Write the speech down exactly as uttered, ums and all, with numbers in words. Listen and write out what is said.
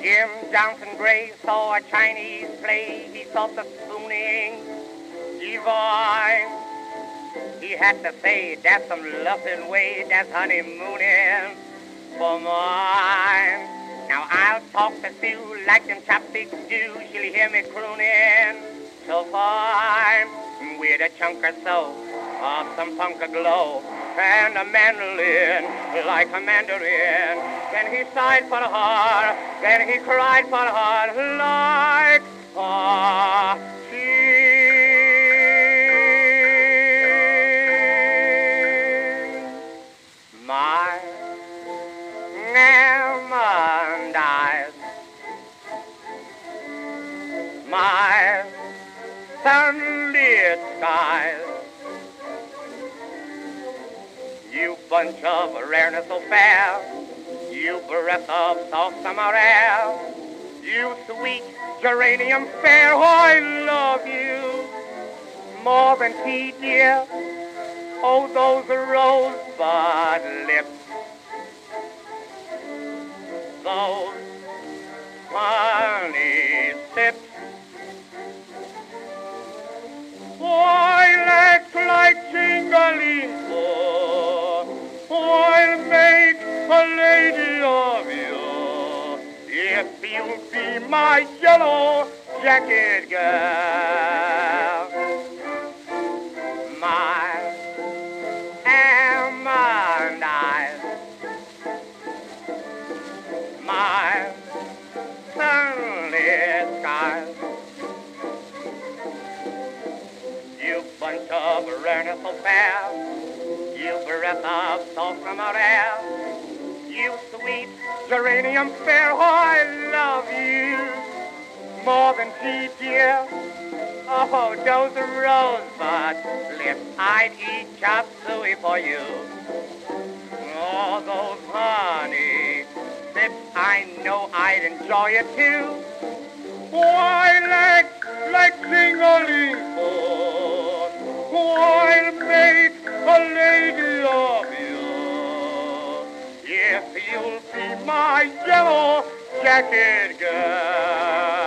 Jim Johnson Gray saw a Chinese play. He thought the spooning divine. He had to say, that's some loving way, that's honeymooning for mine. Now I'll talk to Sue like them chopsticks do. She'll hear me crooning so fine with a chunk or so of some punk glow and a mandolin like a mandarin. Then he sighed for her, then he cried for her like a king. My almond eyes, my sunlit skies, you bunch of rareness so fair, you breath of soft summer air, you sweet geranium fair, oh, I love you more than tea, dear. Oh, those rosebud lips, those honey sips, why legs like jingling, I'll make a lady of you if you'll be my yellow jacket girl. My almond eyes, my sunlit skies, you bunch of rareness so fair, you breath of soft summer air, you sweet geranium fair, oh, I love you more than tea, dear. Oh, those rosebud lips, I'd eat chop suey for you. Oh, those honey sips, I know I'd enjoy it too. Why, like, like sing-a-ling-o, I'll make a lady of you if you'll be my yellow jacket girl.